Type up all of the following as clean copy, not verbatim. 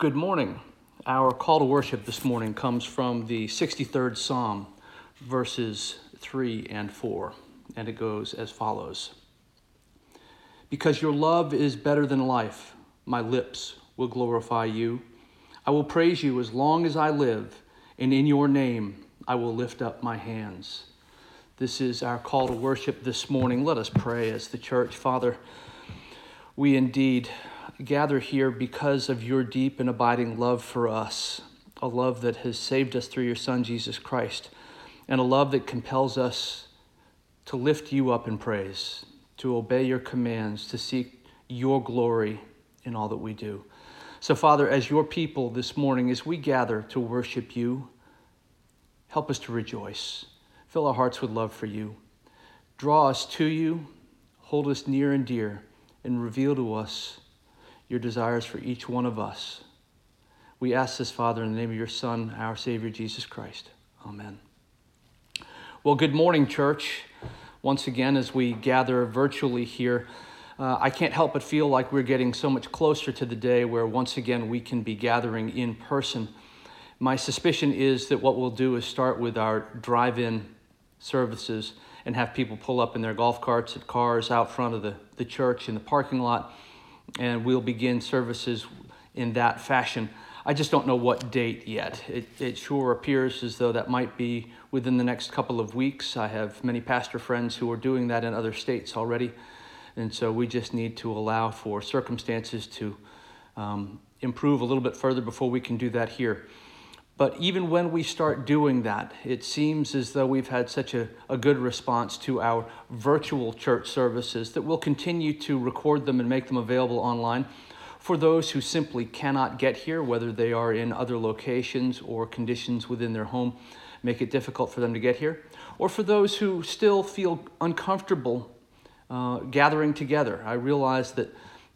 Good morning. Our call to worship this morning comes from the 63rd Psalm, verses 3 and 4, and it goes as follows. Because your love is better than life, my lips will glorify you. I will praise you as long as I live, and in your name I will lift up my hands. This is our call to worship this morning. Let us pray as the church. Father, we indeed gather here because of your deep and abiding love for us, a love that has saved us through your Son, Jesus Christ, and a love that compels us to lift you up in praise, to obey your commands, to seek your glory in all that we do. So, Father, as your people this morning, as we gather to worship you, help us to rejoice. Fill our hearts with love for you. Draw us to you, hold us near and dear, and reveal to us your desires for each one of us. We ask this, Father, in the name of your Son, our Savior, Jesus Christ. Amen. Well, good morning, church. Once again, as we gather virtually here, I can't help but feel like we're getting so much closer to the day where once again we can be gathering in person. My suspicion is that what we'll do is start with our drive-in services and have people pull up in their golf carts and cars out front of the church in the parking lot, and we'll begin services in that fashion. I just don't know what date yet. It sure appears as though that might be within the next couple of weeks. I have many pastor friends who are doing that in other states already, and so we just need to allow for circumstances to improve a little bit further before we can do that here. But even when we start doing that, it seems as though we've had such a good response to our virtual church services that we'll continue to record them and make them available online for those who simply cannot get here, whether they are in other locations or conditions within their home make it difficult for them to get here, or for those who still feel uncomfortable gathering together. I realize that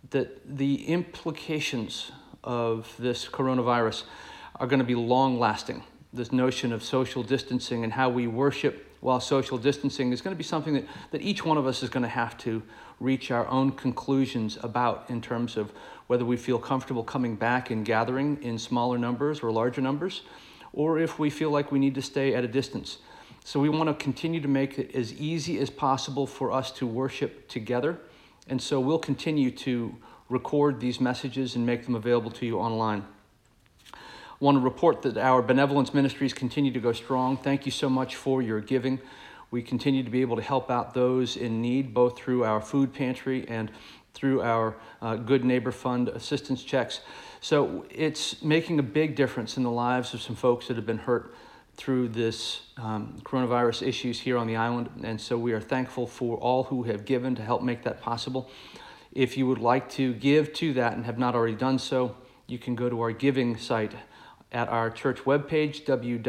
the implications of this coronavirus are going to be long-lasting. This notion of social distancing and how we worship while social distancing is going to be something that each one of us is going to have to reach our own conclusions about in terms of whether we feel comfortable coming back and gathering in smaller numbers or larger numbers, or if we feel like we need to stay at a distance. So we want to continue to make it as easy as possible for us to worship together, and so we'll continue to record these messages and make them available to you online. I want to report that our benevolence ministries continue to go strong. Thank you so much for your giving. We continue to be able to help out those in need, both through our food pantry and through our Good Neighbor Fund assistance checks. So it's making a big difference in the lives of some folks that have been hurt through this coronavirus issues here on the island. And so we are thankful for all who have given to help make that possible. If you would like to give to that and have not already done so, you can go to our giving site at our church webpage,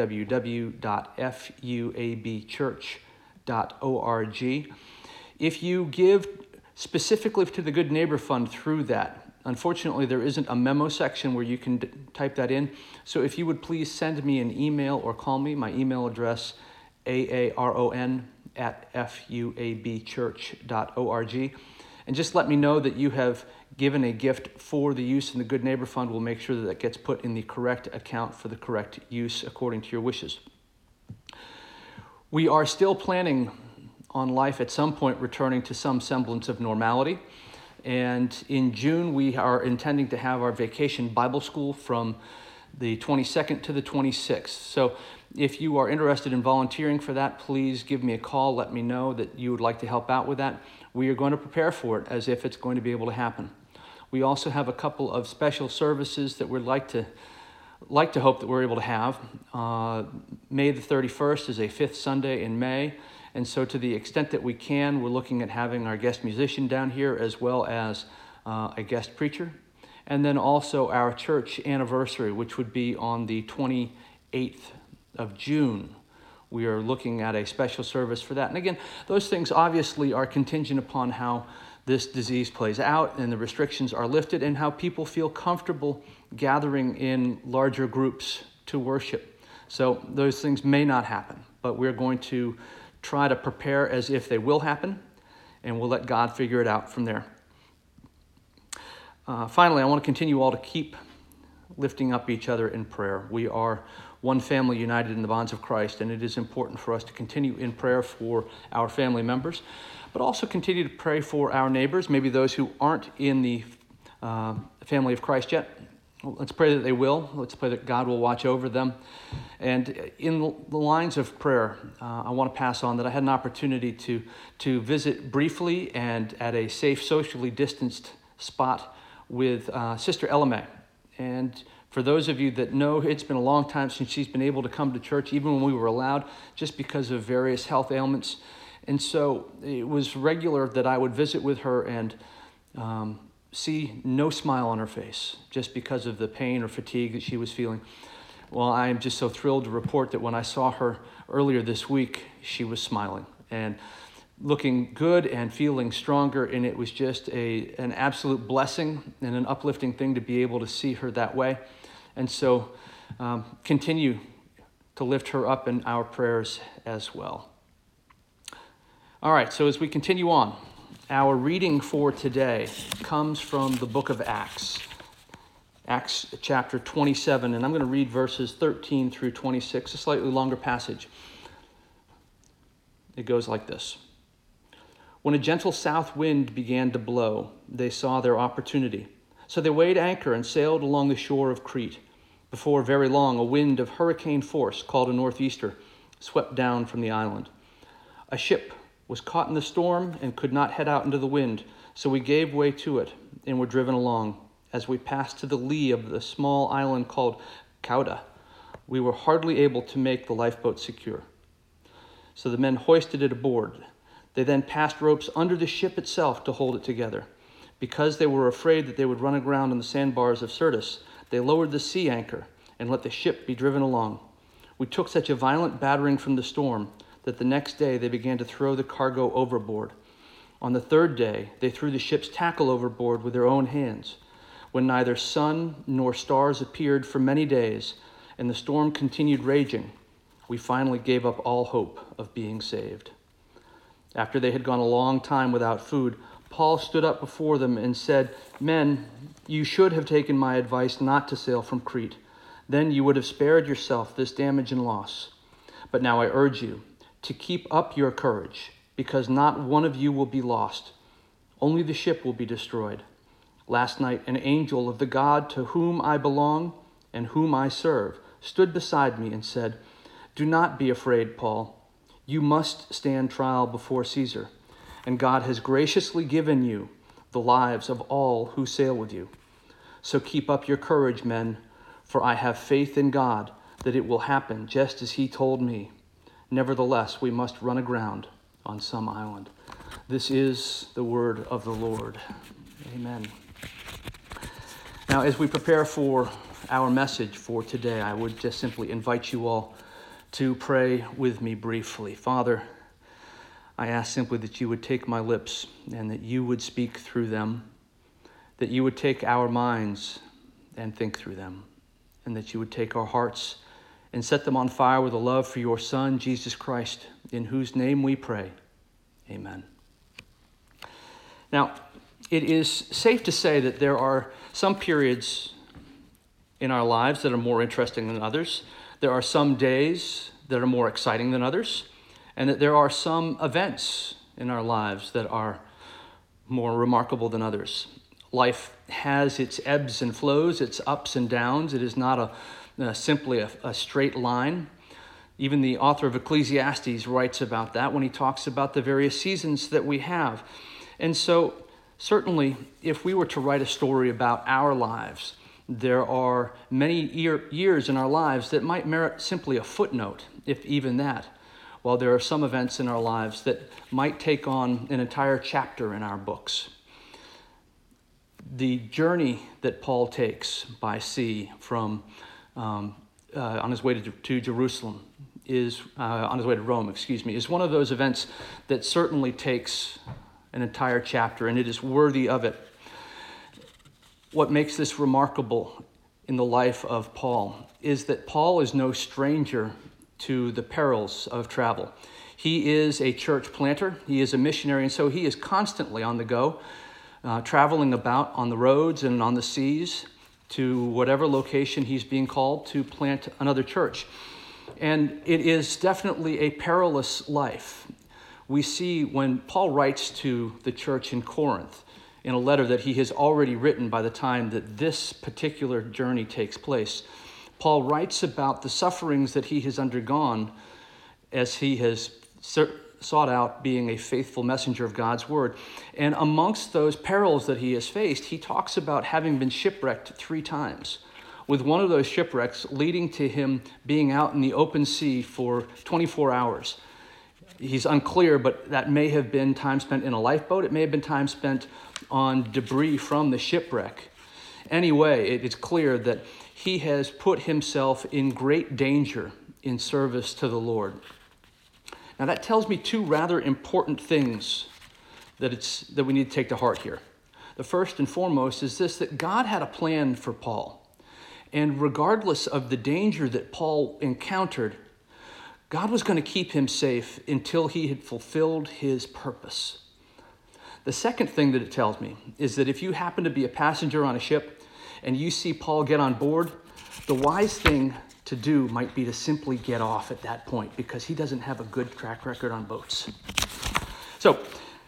www.fuabchurch.org. If you give specifically to the Good Neighbor Fund through that, unfortunately there isn't a memo section where you can type that in. So if you would please send me an email or call me, my email address, aaron@fuabchurch.org. And just let me know that you have given a gift for the use in the Good Neighbor Fund. We'll make sure that that gets put in the correct account for the correct use according to your wishes. We are still planning on life at some point returning to some semblance of normality. And in June, we are intending to have our vacation Bible school from the 22nd to the 26th. So if you are interested in volunteering for that, please give me a call. Let me know that you would like to help out with that. We are going to prepare for it as if it's going to be able to happen. We also have a couple of special services that we'd like to hope that we're able to have. May the 31st is a fifth Sunday in May. And so to the extent that we can, we're looking at having our guest musician down here as well as a guest preacher. And then also our church anniversary, which would be on the 28th of June. We are looking at a special service for that. And again, those things obviously are contingent upon how this disease plays out and the restrictions are lifted and how people feel comfortable gathering in larger groups to worship. So those things may not happen, but we're going to try to prepare as if they will happen, and we'll let God figure it out from there. Finally, I want to continue all to keep lifting up each other in prayer. We are one family united in the bonds of Christ, and it is important for us to continue in prayer for our family members, but also continue to pray for our neighbors, maybe those who aren't in the family of Christ yet. Let's pray that they will. Let's pray that God will watch over them. And in the lines of prayer, I want to pass on that I had an opportunity to visit briefly and at a safe, socially distanced spot with Sister Ella May. And for those of you that know, it's been a long time since she's been able to come to church, even when we were allowed, just because of various health ailments. And so it was regular that I would visit with her and see no smile on her face just because of the pain or fatigue that she was feeling. Well, I am just so thrilled to report that when I saw her earlier this week, she was smiling and looking good and feeling stronger, and it was just an absolute blessing and an uplifting thing to be able to see her that way. And so continue to lift her up in our prayers as well. All right, so as we continue on, our reading for today comes from the book of Acts, Acts chapter 27, and I'm going to read verses 13 through 26, a slightly longer passage. It goes like this. When a gentle south wind began to blow, they saw their opportunity. So they weighed anchor and sailed along the shore of Crete. Before very long, a wind of hurricane force, called a northeaster, swept down from the island. A ship was caught in the storm and could not head out into the wind, so we gave way to it and were driven along. As we passed to the lee of the small island called Cauda, we were hardly able to make the lifeboat secure. So the men hoisted it aboard. They then passed ropes under the ship itself to hold it together. Because they were afraid that they would run aground on the sandbars of Syrtis, they lowered the sea anchor and let the ship be driven along. We took such a violent battering from the storm that the next day they began to throw the cargo overboard. On the third day, they threw the ship's tackle overboard with their own hands. When neither sun nor stars appeared for many days, and the storm continued raging, we finally gave up all hope of being saved. After they had gone a long time without food, Paul stood up before them and said, "Men, you should have taken my advice not to sail from Crete. Then you would have spared yourself this damage and loss. But now I urge you to keep up your courage, because not one of you will be lost. Only the ship will be destroyed. Last night, an angel of the God to whom I belong and whom I serve stood beside me and said, 'Do not be afraid, Paul. You must stand trial before Caesar, and God has graciously given you the lives of all who sail with you. So keep up your courage, men, for I have faith in God that it will happen just as he told me. Nevertheless, we must run aground on some island.'" This is the word of the Lord. Amen. Now, as we prepare for our message for today, I would just simply invite you all to pray with me briefly. Father, I ask simply that you would take my lips and that you would speak through them, that you would take our minds and think through them, and that you would take our hearts and set them on fire with a love for your Son, Jesus Christ, in whose name we pray. Amen. Now, it is safe to say that there are some periods in our lives that are more interesting than others. There are some days that are more exciting than others, and that there are some events in our lives that are more remarkable than others. Life has its ebbs and flows, its ups and downs. It is not simply a straight line. Even the author of Ecclesiastes writes about that when he talks about the various seasons that we have. And so certainly, if we were to write a story about our lives, there are many years in our lives that might merit simply a footnote, if even that, while there are some events in our lives that might take on an entire chapter in our books. The journey that Paul takes by sea from on his way to Jerusalem is on his way to Rome, is one of those events that certainly takes an entire chapter, and it is worthy of it. What makes this remarkable in the life of Paul is that Paul is no stranger to the perils of travel. He is a church planter, he is a missionary, and so he is constantly on the go, traveling about on the roads and on the seas. to whatever location he's being called to plant another church. And it is definitely a perilous life. We see when Paul writes to the church in Corinth in a letter that he has already written by the time that this particular journey takes place, Paul writes about the sufferings that he has undergone as he has sought out being a faithful messenger of God's word. And amongst those perils that he has faced, he talks about having been shipwrecked 3 times, with one of those shipwrecks leading to him being out in the open sea for 24 hours. He's unclear, but that may have been time spent in a lifeboat. It may have been time spent on debris from the shipwreck. Anyway, it is clear that he has put himself in great danger in service to the Lord. Now that tells me 2 rather important things that we need to take to heart here. The first and foremost is this, that God had a plan for Paul. And regardless of the danger that Paul encountered, God was going to keep him safe until he had fulfilled his purpose. The second thing that it tells me is that if you happen to be a passenger on a ship and you see Paul get on board, the wise thing to do might be to simply get off at that point, because he doesn't have a good track record on boats. So,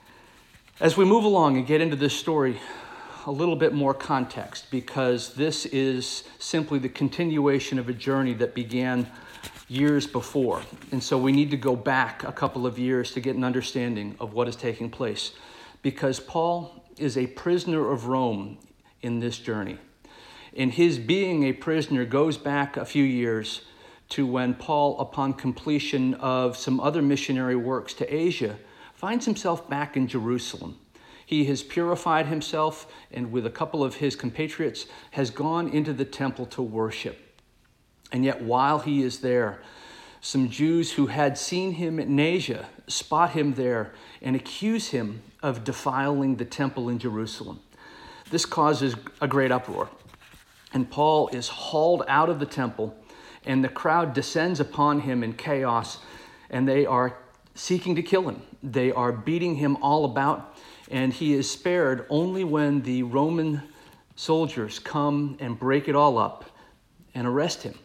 as we move along and get into this story, a little bit more context, because this is simply the continuation of a journey that began years before. And so we need to go back a couple of years to get an understanding of what is taking place, because Paul is a prisoner of Rome in this journey. And his being a prisoner goes back a few years to when Paul, upon completion of some other missionary works to Asia, finds himself back in Jerusalem. He has purified himself and with a couple of his compatriots has gone into the temple to worship. And yet while he is there, some Jews who had seen him in Asia spot him there and accuse him of defiling the temple in Jerusalem. This causes a great uproar. And Paul is hauled out of the temple, and the crowd descends upon him in chaos, and they are seeking to kill him. They are beating him all about, and he is spared only when the Roman soldiers come and break it all up and arrest him.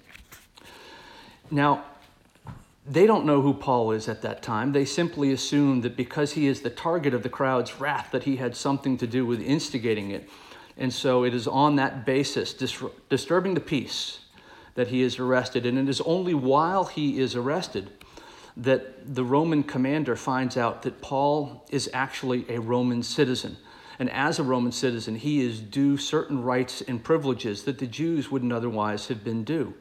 Now, they don't know who Paul is at that time. They simply assume that because he is the target of the crowd's wrath, that he had something to do with instigating it. And so it is on that basis, disturbing the peace, that he is arrested. And it is only while he is arrested that the Roman commander finds out that Paul is actually a Roman citizen. And as a Roman citizen, he is due certain rights and privileges that the Jews wouldn't otherwise have been due.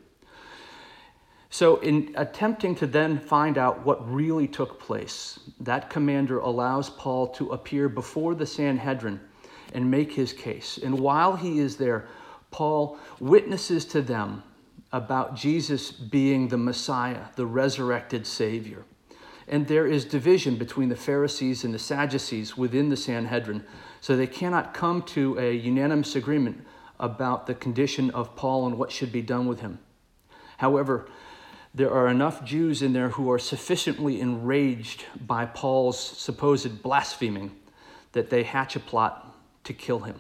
So in attempting to then find out what really took place, that commander allows Paul to appear before the Sanhedrin and make his case. And while he is there, Paul witnesses to them about Jesus being the Messiah, the resurrected Savior. And there is division between the Pharisees and the Sadducees within the Sanhedrin, so they cannot come to a unanimous agreement about the condition of Paul and what should be done with him. However, there are enough Jews in there who are sufficiently enraged by Paul's supposed blaspheming that they hatch a plot to kill him.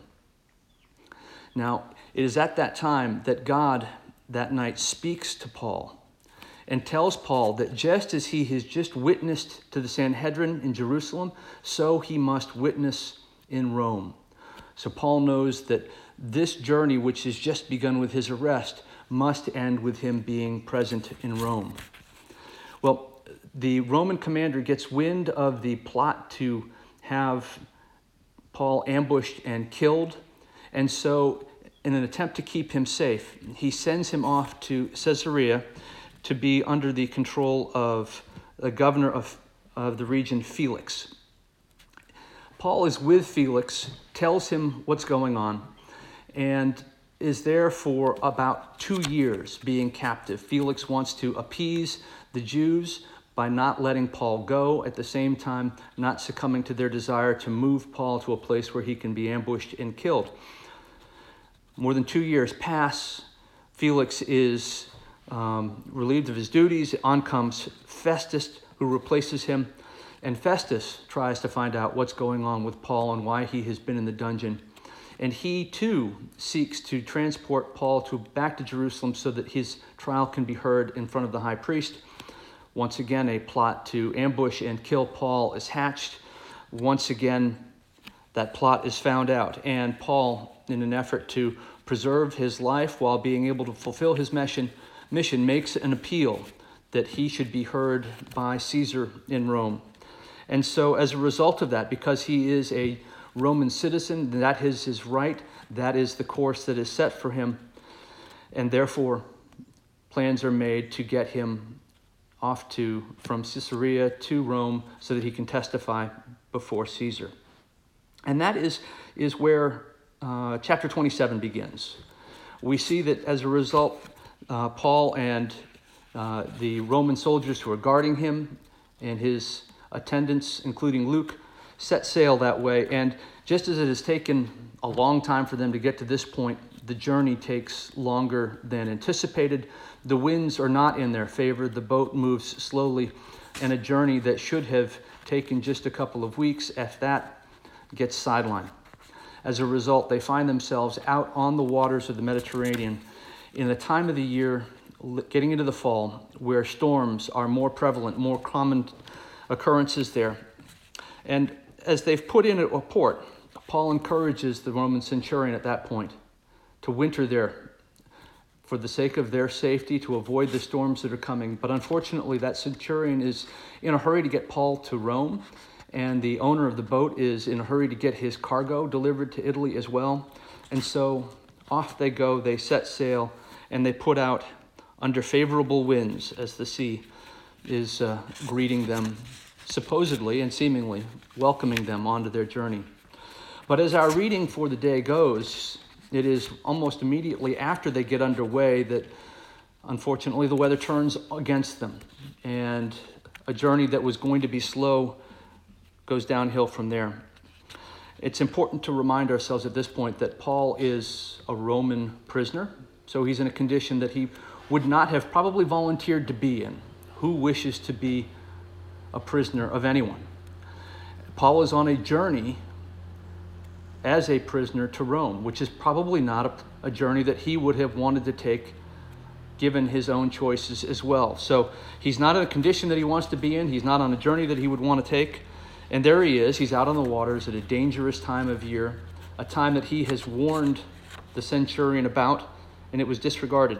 Now, it is at that time that God that night speaks to Paul and tells Paul that just as he has just witnessed to the Sanhedrin in Jerusalem, so he must witness in Rome. So Paul knows that this journey, which has just begun with his arrest, must end with him being present in Rome. Well, the Roman commander gets wind of the plot to have Paul ambushed and killed, and so in an attempt to keep him safe, he sends him off to Caesarea to be under the control of the governor of the region, Felix. Paul is with Felix, tells him what's going on, and is there for about 2 years being captive. Felix wants to appease the Jews by not letting Paul go, at the same time not succumbing to their desire to move Paul to a place where he can be ambushed and killed. More than 2 years pass. Felix is relieved of his duties. On comes Festus, who replaces him. And Festus tries to find out what's going on with Paul and why he has been in the dungeon. And he too seeks to transport Paul back to Jerusalem so that his trial can be heard in front of the high priest. Once again, a plot to ambush and kill Paul is hatched. Once again, that plot is found out. And Paul, in an effort to preserve his life while being able to fulfill his mission, makes an appeal that he should be heard by Caesar in Rome. And so as a result of that, because he is a Roman citizen, that is his right, that is the course that is set for him, and therefore plans are made to get him off from Caesarea to Rome so that he can testify before Caesar. And that is where chapter 27 begins. We see that as a result, Paul and the Roman soldiers who are guarding him and his attendants, including Luke, set sail that way. And just as it has taken a long time for them to get to this point, the journey takes longer than anticipated. The winds are not in their favor. The boat moves slowly, and a journey that should have taken just a couple of weeks, if that, gets sidelined. As a result, they find themselves out on the waters of the Mediterranean in a time of the year, getting into the fall, where storms are more prevalent, more common occurrences there. And as they've put in a port, Paul encourages the Roman centurion at that point to winter there for the sake of their safety, to avoid the storms that are coming. But unfortunately, that centurion is in a hurry to get Paul to Rome, and the owner of the boat is in a hurry to get his cargo delivered to Italy as well. And so off they go, they set sail, and they put out under favorable winds as the sea is greeting them, supposedly and seemingly welcoming them onto their journey. But as our reading for the day goes, it is almost immediately after they get underway that, unfortunately, the weather turns against them, and a journey that was going to be slow goes downhill from there. It's important to remind ourselves at this point that Paul is a Roman prisoner, so he's in a condition that he would not have probably volunteered to be in. Who wishes to be a prisoner of anyone? Paul is on a journey as a prisoner to Rome, which is probably not a journey that he would have wanted to take given his own choices as well. So he's not in a condition that he wants to be in. He's not on a journey that he would want to take. And there he is. He's out on the waters at a dangerous time of year, a time that he has warned the centurion about, and it was disregarded.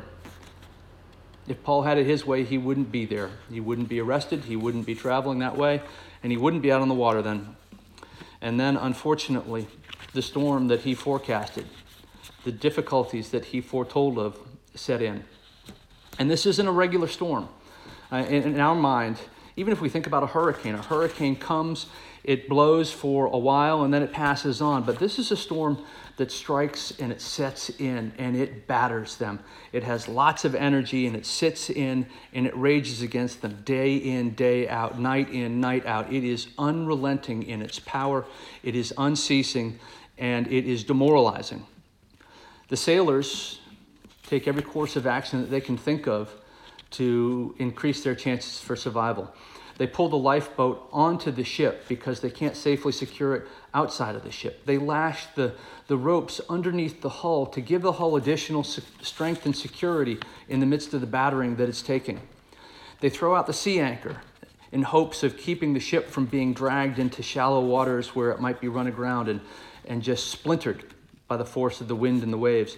If Paul had it his way, he wouldn't be there. He wouldn't be arrested. He wouldn't be traveling that way, and he wouldn't be out on the water then. And then, unfortunately, the storm that he forecasted, the difficulties that he foretold of, set in. And this isn't a regular storm. In our mind, even if we think about a hurricane comes, it blows for a while, and then it passes on. But this is a storm that strikes and it sets in and it batters them. It has lots of energy and it sits in and it rages against them day in, day out, night in, night out. It is unrelenting in its power. It is unceasing and it is demoralizing. The sailors take every course of action that they can think of to increase their chances for survival. They pull the lifeboat onto the ship because they can't safely secure it outside of the ship. They lash the ropes underneath the hull to give the hull additional strength and security in the midst of the battering that it's taking. They throw out the sea anchor in hopes of keeping the ship from being dragged into shallow waters where it might be run aground and just splintered by the force of the wind and the waves.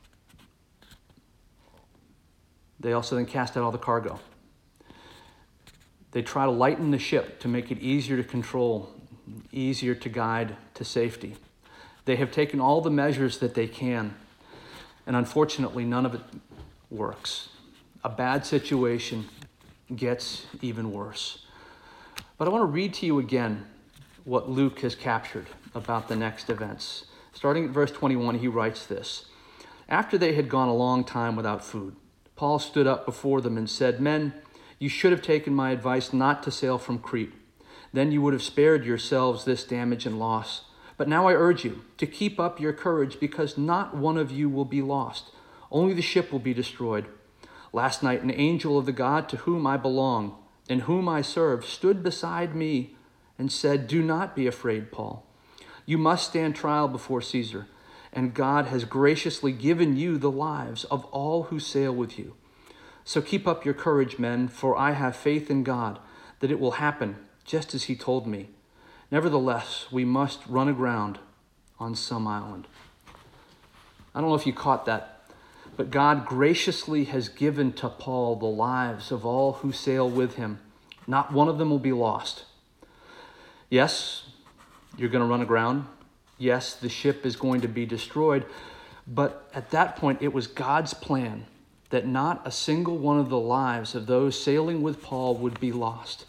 They also then cast out all the cargo. They try to lighten the ship to make it easier to control, easier to guide to safety. They have taken all the measures that they can, and unfortunately, none of it works. A bad situation gets even worse. But I want to read to you again what Luke has captured about the next events. Starting at verse 21, he writes this: "After they had gone a long time without food, Paul stood up before them and said, 'Men, you should have taken my advice not to sail from Crete. Then you would have spared yourselves this damage and loss. But now I urge you to keep up your courage, because not one of you will be lost. Only the ship will be destroyed. Last night an angel of the God to whom I belong and whom I serve stood beside me and said, "Do not be afraid, Paul. You must stand trial before Caesar, and God has graciously given you the lives of all who sail with you. So keep up your courage, men, for I have faith in God that it will happen just as he told me. Nevertheless, we must run aground on some island." I don't know if you caught that, but God graciously has given to Paul the lives of all who sail with him. Not one of them will be lost. Yes, you're going to run aground. Yes, the ship is going to be destroyed. But at that point, it was God's plan that not a single one of the lives of those sailing with Paul would be lost.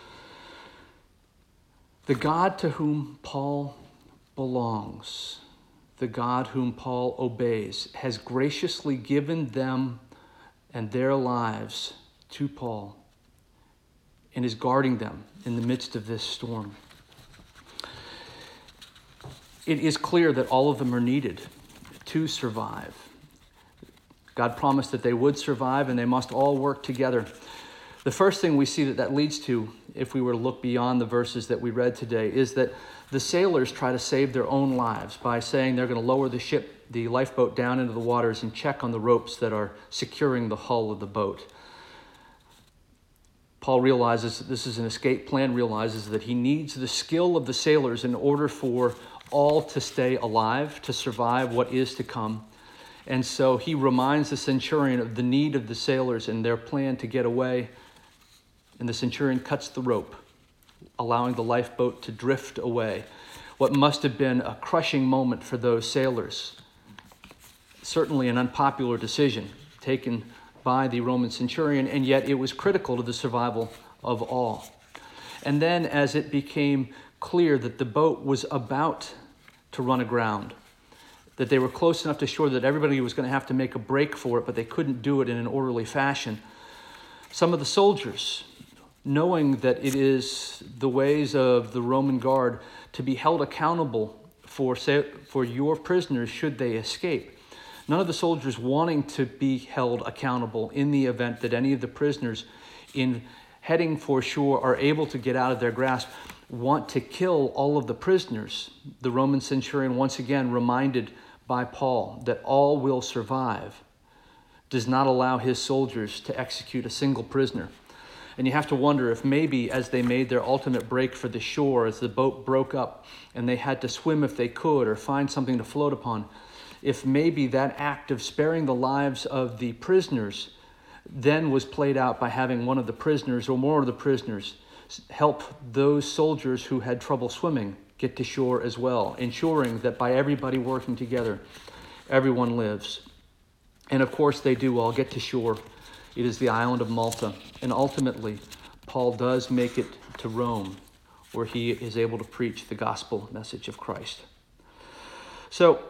The God to whom Paul belongs, the God whom Paul obeys, has graciously given them and their lives to Paul and is guarding them in the midst of this storm. It is clear that all of them are needed to survive. God promised that they would survive, and they must all work together. The first thing we see that leads to, if we were to look beyond the verses that we read today, is that the sailors try to save their own lives by saying they're going to lower the lifeboat down into the waters and check on the ropes that are securing the hull of the boat. Paul realizes that this is an escape plan, realizes that he needs the skill of the sailors in order for all to stay alive, to survive what is to come. And so he reminds the centurion of the need of the sailors and their plan to get away. And the centurion cuts the rope, allowing the lifeboat to drift away. What must have been a crushing moment for those sailors. Certainly an unpopular decision taken by the Roman centurion, and yet it was critical to the survival of all. And then as it became clear that the boat was about to run aground, that they were close enough to shore that everybody was going to have to make a break for it, but they couldn't do it in an orderly fashion, some of the soldiers, knowing that it is the ways of the Roman guard to be held accountable for your prisoners should they escape. None of the soldiers wanting to be held accountable in the event that any of the prisoners in heading for shore are able to get out of their grasp, want to kill all of the prisoners. The Roman centurion, once again reminded by Paul that all will survive, does not allow his soldiers to execute a single prisoner. And you have to wonder if maybe as they made their ultimate break for the shore, as the boat broke up and they had to swim if they could or find something to float upon, if maybe that act of sparing the lives of the prisoners then was played out by having one of the prisoners or more of the prisoners help those soldiers who had trouble swimming get to shore as well, ensuring that by everybody working together, everyone lives. And of course they do all get to shore. It is the island of Malta. And ultimately, Paul does make it to Rome, where he is able to preach the gospel message of Christ. So,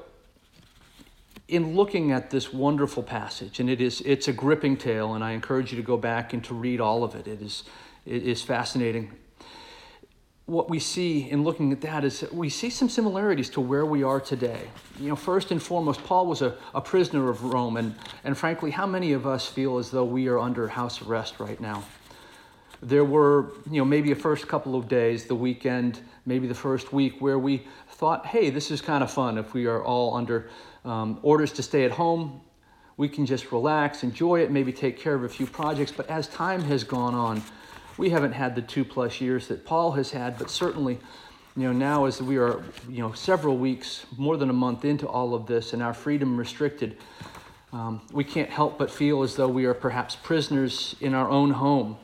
in looking at this wonderful passage, and it's a gripping tale, and I encourage you to go back and to read all of it. It is fascinating. What we see in looking at that is we see some similarities to where we are today. First and foremost, Paul was a prisoner of Rome, and frankly, how many of us feel as though we are under house arrest right now? There were, maybe a first couple of days, the weekend, maybe the first week, where we thought, hey, this is kind of fun if we are all under orders to stay at home. We can just relax, enjoy it, maybe take care of a few projects. But as time has gone on, we haven't had the 2+ years that Paul has had, but certainly, now as we are, several weeks, more than a month into all of this and our freedom restricted, we can't help but feel as though we are perhaps prisoners in our own home.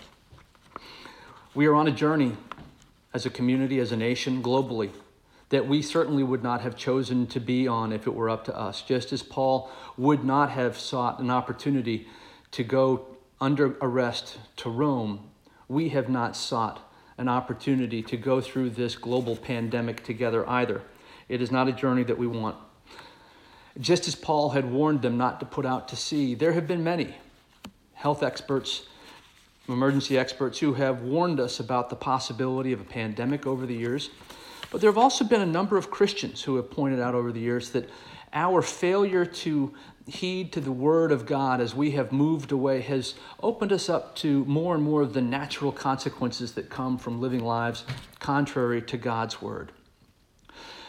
We are on a journey as a community, as a nation, globally, that we certainly would not have chosen to be on if it were up to us. Just as Paul would not have sought an opportunity to go under arrest to Rome, we have not sought an opportunity to go through this global pandemic together either. It is not a journey that we want. Just as Paul had warned them not to put out to sea, there have been many health experts, emergency experts who have warned us about the possibility of a pandemic over the years. But there have also been a number of Christians who have pointed out over the years that our failure to heed to the word of God as we have moved away has opened us up to more and more of the natural consequences that come from living lives contrary to God's word.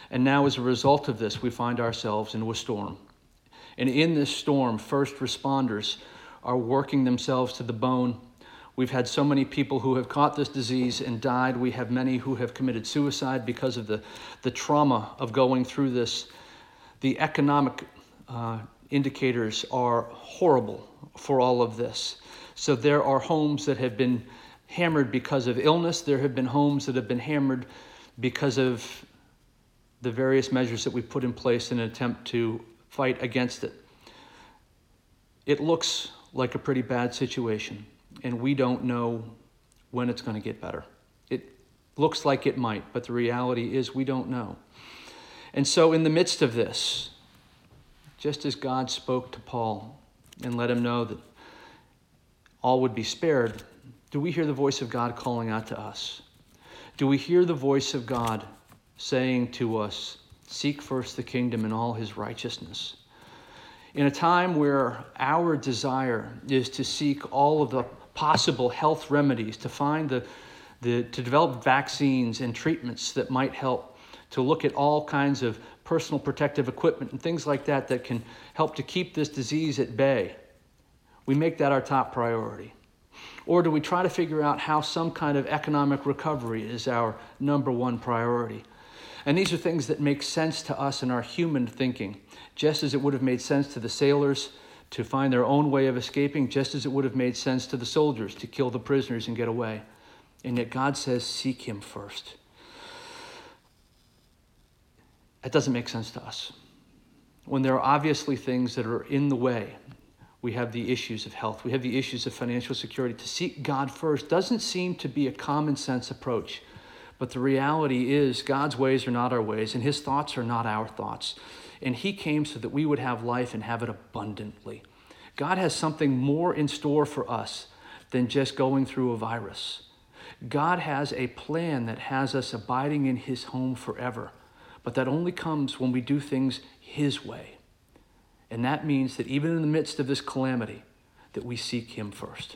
And now as a result of this, we find ourselves into a storm. And in this storm, first responders are working themselves to the bone. We've had so many people who have caught this disease and died. We have many who have committed suicide because of the trauma of going through this. The economic indicators are horrible for all of this. So there are homes that have been hammered because of illness. There have been homes that have been hammered because of the various measures that we put in place in an attempt to fight against it. It looks like a pretty bad situation, and we don't know when it's going to get better. It looks like it might, but the reality is we don't know. And so in the midst of this, just as God spoke to Paul and let him know that all would be spared, do we hear the voice of God calling out to us? Do we hear the voice of God saying to us, seek first the kingdom and all his righteousness? In a time where our desire is to seek all of the possible health remedies, to find to develop vaccines and treatments that might help, to look at all kinds of personal protective equipment and things like that that can help to keep this disease at bay, we make that our top priority. Or do we try to figure out how some kind of economic recovery is our number one priority? And these are things that make sense to us in our human thinking, just as it would have made sense to the sailors to find their own way of escaping, just as it would have made sense to the soldiers to kill the prisoners and get away. And yet God says, seek him first. That doesn't make sense to us. When there are obviously things that are in the way, we have the issues of health, we have the issues of financial security. To seek God first doesn't seem to be a common sense approach. But the reality is God's ways are not our ways, and his thoughts are not our thoughts. And he came so that we would have life and have it abundantly. God has something more in store for us than just going through a virus. God has a plan that has us abiding in his home forever. But that only comes when we do things his way. And that means that even in the midst of this calamity, that we seek him first.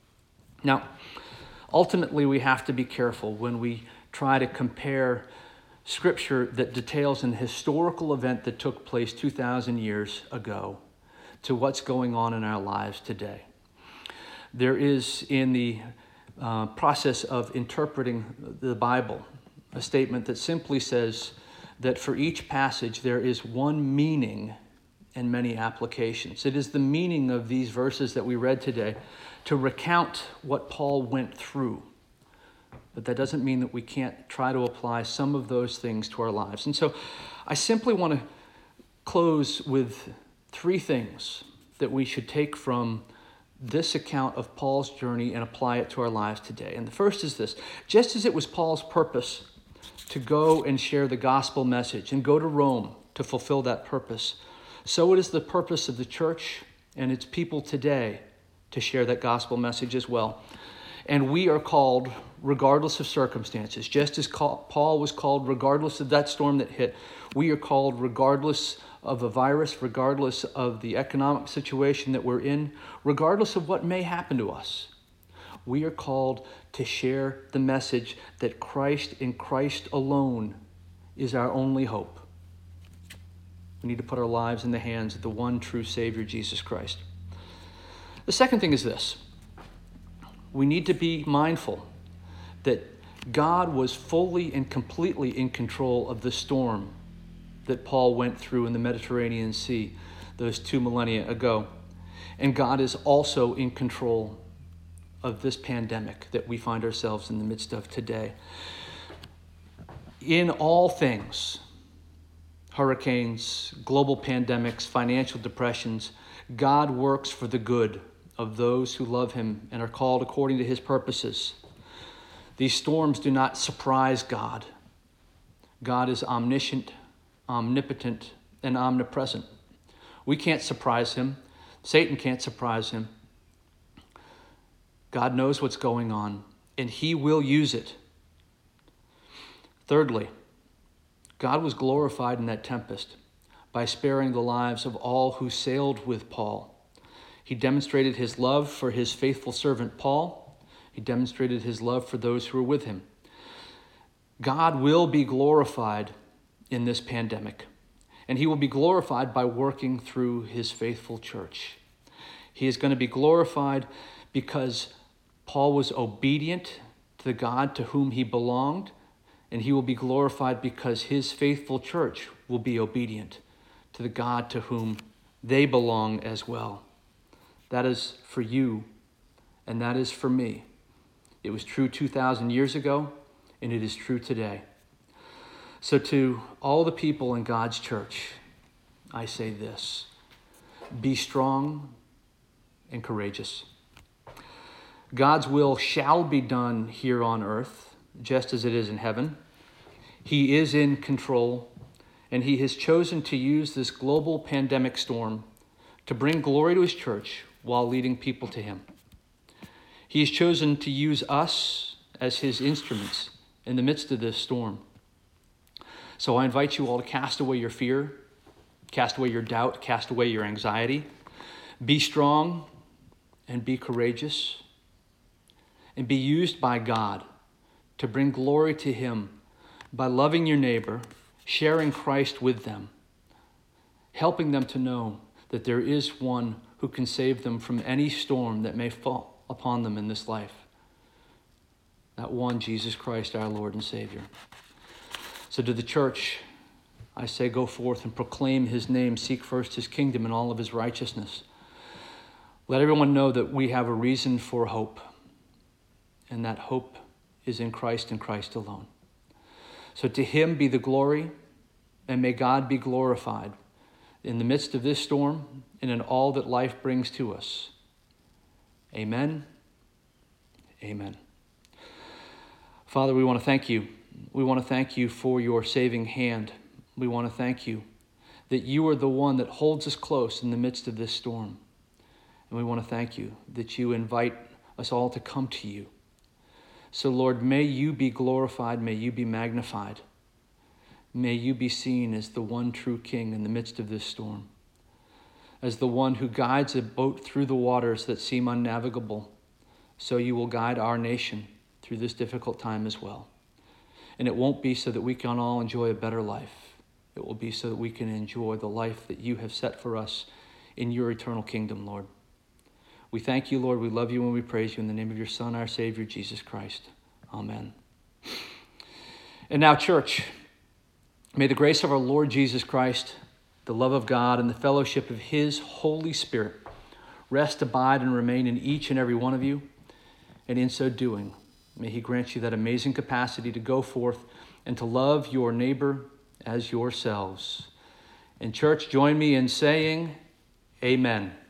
Now, ultimately, we have to be careful when we try to compare scripture that details an historical event that took place 2,000 years ago to what's going on in our lives today. There is, in the process of interpreting the Bible, a statement that simply says that for each passage there is one meaning and many applications. It is the meaning of these verses that we read today to recount what Paul went through. But that doesn't mean that we can't try to apply some of those things to our lives. And so I simply want to close with three things that we should take from this account of Paul's journey and apply it to our lives today. And the first is this: just as it was Paul's purpose to go and share the gospel message and go to Rome to fulfill that purpose, so it is the purpose of the church and its people today to share that gospel message as well. And we are called regardless of circumstances. Just as Paul was called regardless of that storm that hit, we are called regardless of a virus, regardless of the economic situation that we're in, regardless of what may happen to us. We are called to share the message that Christ and Christ alone is our only hope. We need to put our lives in the hands of the one true Savior, Jesus Christ. The second thing is this: we need to be mindful that God was fully and completely in control of the storm that Paul went through in the Mediterranean Sea those 2 millennia ago. And God is also in control of this pandemic that we find ourselves in the midst of today. In all things, hurricanes, global pandemics, financial depressions, God works for the good of those who love him and are called according to his purposes. These storms do not surprise God. God is omniscient, omnipotent, and omnipresent. We can't surprise him. Satan can't surprise him. God knows what's going on, and he will use it. Thirdly, God was glorified in that tempest by sparing the lives of all who sailed with Paul. He demonstrated his love for his faithful servant Paul. He demonstrated his love for those who were with him. God will be glorified in this pandemic. And he will be glorified by working through his faithful church. He is going to be glorified because Paul was obedient to the God to whom he belonged, and he will be glorified because his faithful church will be obedient to the God to whom they belong as well. That is for you, and that is for me. It was true 2,000 years ago, and it is true today. So to all the people in God's church, I say this: be strong and courageous. God's will shall be done here on earth, just as it is in heaven. He is in control, and he has chosen to use this global pandemic storm to bring glory to his church while leading people to him. He has chosen to use us as his instruments in the midst of this storm. So I invite you all to cast away your fear, cast away your doubt, cast away your anxiety. Be strong and be courageous, and be used by God to bring glory to him by loving your neighbor, sharing Christ with them, helping them to know that there is one who can save them from any storm that may fall upon them in this life. That one, Jesus Christ, our Lord and Savior. So to the church, I say, go forth and proclaim his name. Seek first his kingdom and all of his righteousness. Let everyone know that we have a reason for hope, and that hope is in Christ and Christ alone. So to him be the glory, and may God be glorified in the midst of this storm and in all that life brings to us. Amen. Amen. Father, we want to thank you. We want to thank you for your saving hand. We want to thank you that you are the one that holds us close in the midst of this storm. And we want to thank you that you invite us all to come to you. So, Lord, may you be glorified. May you be magnified. May you be seen as the one true King in the midst of this storm, as the one who guides a boat through the waters that seem unnavigable. So you will guide our nation through this difficult time as well. And it won't be so that we can all enjoy a better life. It will be so that we can enjoy the life that you have set for us in your eternal kingdom, Lord. We thank you, Lord. We love you and we praise you in the name of your Son, our Savior, Jesus Christ. Amen. And now, church, may the grace of our Lord Jesus Christ, the love of God, and the fellowship of his Holy Spirit rest, abide, and remain in each and every one of you. And in so doing, may he grant you that amazing capacity to go forth and to love your neighbor as yourselves. And church, join me in saying, Amen.